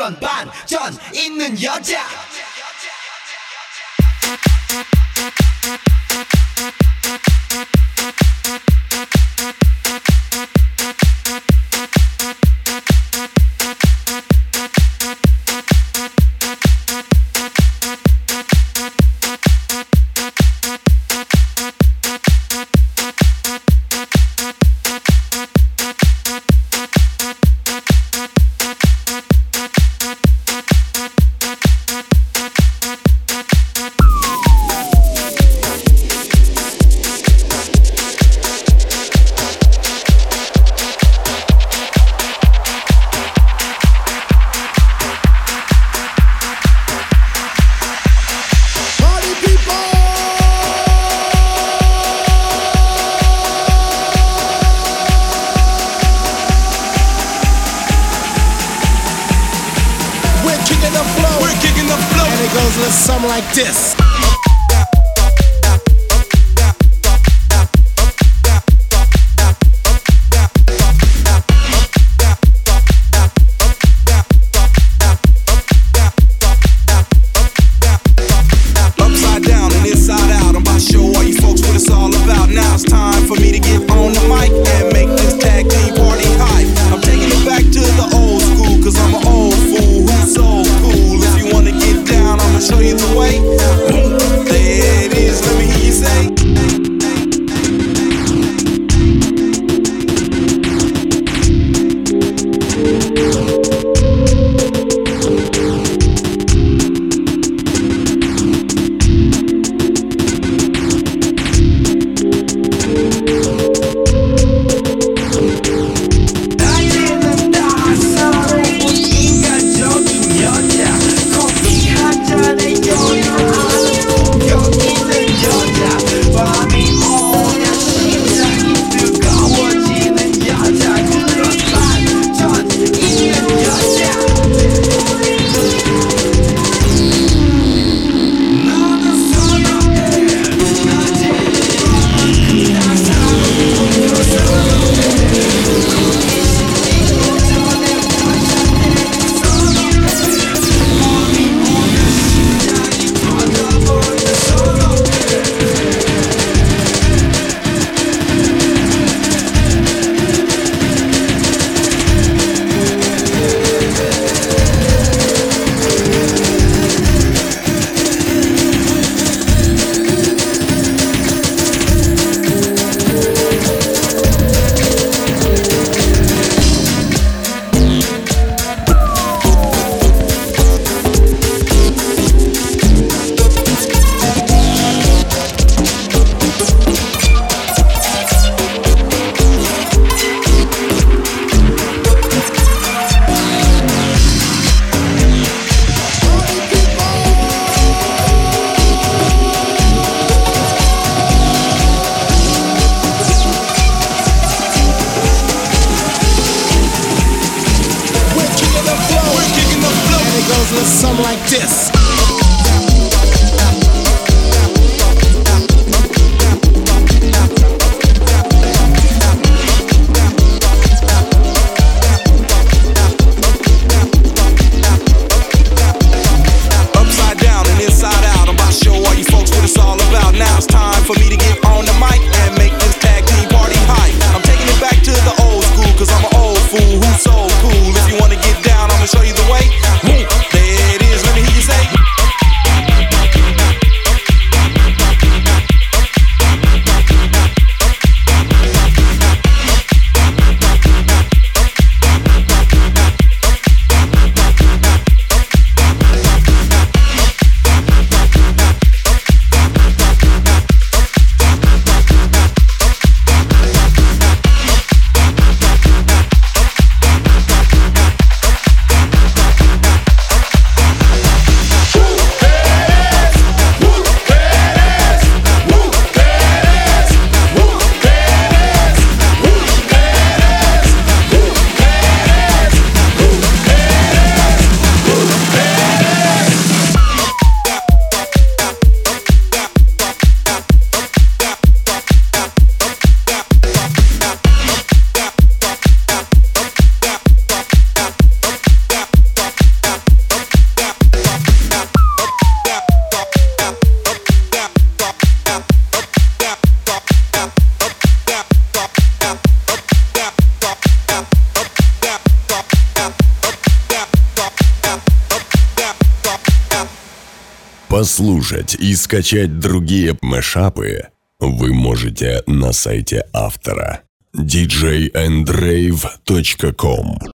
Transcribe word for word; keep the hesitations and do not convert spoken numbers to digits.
그런 반전 있는 여자. Something like this. Upside down and inside out, I'm about to show all you folks what it's all about. Now it's time for me to get on the mic and make this tag team party hype. I'm taking it back to the old school, cause I'm an old fool who's so cool. If you wanna get down, I'ma show you the way. There it is, let me hear you say. Something like this. Upside down and inside out, I'm about to show all you folks what it's all about. Now it's time for me to get on the mic and make this tag team party hype. I'm taking it back to the old school, cause I'm an old fool who's so cool. If you wanna get down, I'ma show you the way. There it is, let me hear you say. Послушать и скачать другие мэшапы вы можете на сайте автора ди джей энд рейв точка ком.